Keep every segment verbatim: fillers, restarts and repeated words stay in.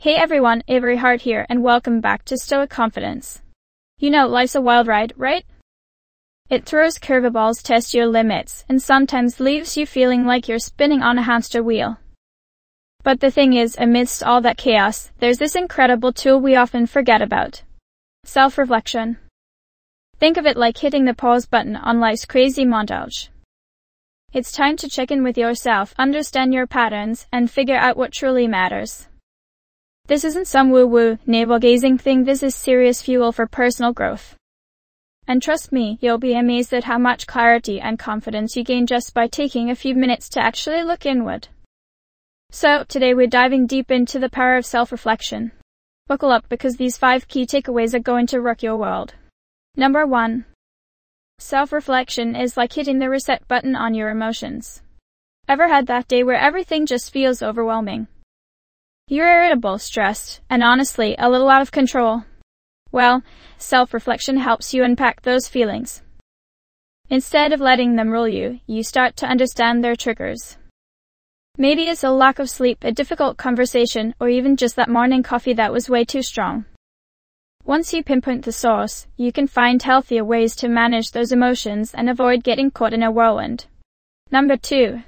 Hey everyone, Avery Hart here, and welcome back to Stoic Confidence. You know, life's a wild ride, right? It throws curveballs, tests your limits, and sometimes leaves you feeling like you're spinning on a hamster wheel. But the thing is, amidst all that chaos, there's this incredible tool we often forget about. Self-reflection. Think of it like hitting the pause button on life's crazy montage. It's time to check in with yourself, understand your patterns, and figure out what truly matters. This isn't some woo-woo, navel-gazing thing, this is serious fuel for personal growth. And trust me, you'll be amazed at how much clarity and confidence you gain just by taking a few minutes to actually look inward. So, today we're diving deep into the power of self-reflection. Buckle up because these five key takeaways are going to rock your world. Number one. Self-reflection is like hitting the reset button on your emotions. Ever had that day where everything just feels overwhelming? You're irritable, stressed, and honestly, a little out of control. Well, self-reflection helps you unpack those feelings. Instead of letting them rule you, you start to understand their triggers. Maybe it's a lack of sleep, a difficult conversation, or even just that morning coffee that was way too strong. Once you pinpoint the source, you can find healthier ways to manage those emotions and avoid getting caught in a whirlwind. Number two.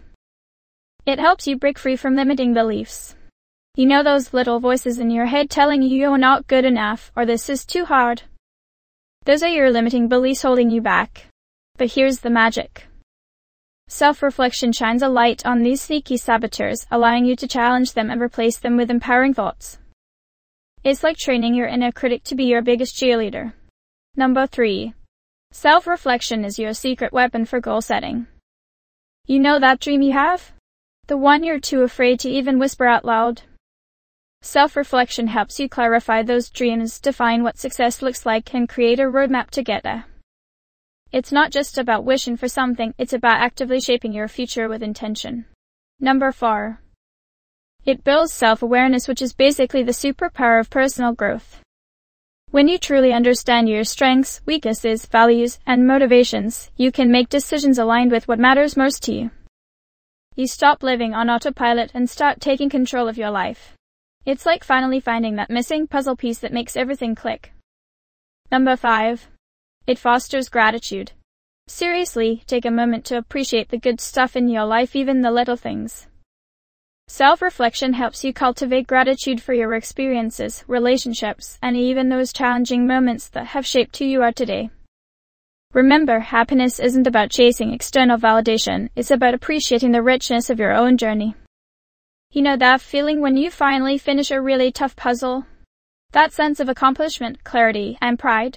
It helps you break free from limiting beliefs. You know those little voices in your head telling you you're not good enough or this is too hard? Those are your limiting beliefs holding you back. But here's the magic. Self-reflection shines a light on these sneaky saboteurs, allowing you to challenge them and replace them with empowering thoughts. It's like training your inner critic to be your biggest cheerleader. Number three. Self-reflection is your secret weapon for goal setting. You know that dream you have? The one you're too afraid to even whisper out loud? Self-reflection helps you clarify those dreams, define what success looks like, and create a roadmap to get there. It's not just about wishing for something, it's about actively shaping your future with intention. Number four. It builds self-awareness, which is basically the superpower of personal growth. When you truly understand your strengths, weaknesses, values, and motivations, you can make decisions aligned with what matters most to you. You stop living on autopilot and start taking control of your life. It's like finally finding that missing puzzle piece that makes everything click. Number five. It fosters gratitude. Seriously, take a moment to appreciate the good stuff in your life, even the little things. Self-reflection helps you cultivate gratitude for your experiences, relationships, and even those challenging moments that have shaped who you are today. Remember, happiness isn't about chasing external validation, it's about appreciating the richness of your own journey. You know that feeling when you finally finish a really tough puzzle? That sense of accomplishment, clarity, and pride?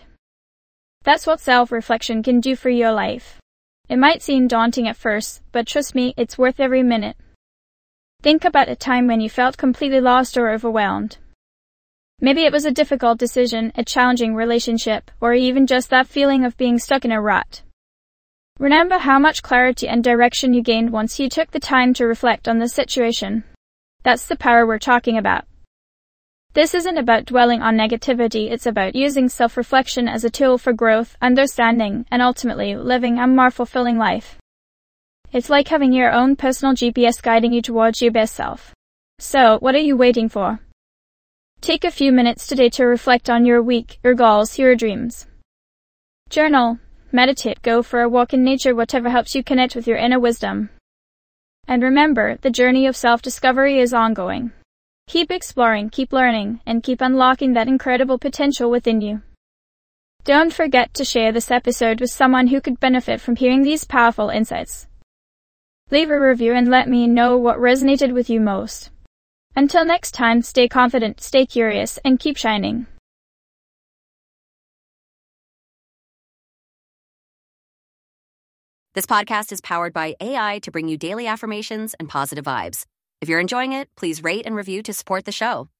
That's what self-reflection can do for your life. It might seem daunting at first, but trust me, it's worth every minute. Think about a time when you felt completely lost or overwhelmed. Maybe it was a difficult decision, a challenging relationship, or even just that feeling of being stuck in a rut. Remember how much clarity and direction you gained once you took the time to reflect on the situation. That's the power we're talking about. This isn't about dwelling on negativity, it's about using self-reflection as a tool for growth, understanding, and ultimately living a more fulfilling life. It's like having your own personal G P S guiding you towards your best self. So, what are you waiting for? Take a few minutes today to reflect on your week, your goals, your dreams. Journal, meditate, go for a walk in nature, whatever helps you connect with your inner wisdom. And remember, the journey of self-discovery is ongoing. Keep exploring, keep learning, and keep unlocking that incredible potential within you. Don't forget to share this episode with someone who could benefit from hearing these powerful insights. Leave a review and let me know what resonated with you most. Until next time, stay confident, stay curious, and keep shining. This podcast is powered by A I to bring you daily affirmations and positive vibes. If you're enjoying it, please rate and review to support the show.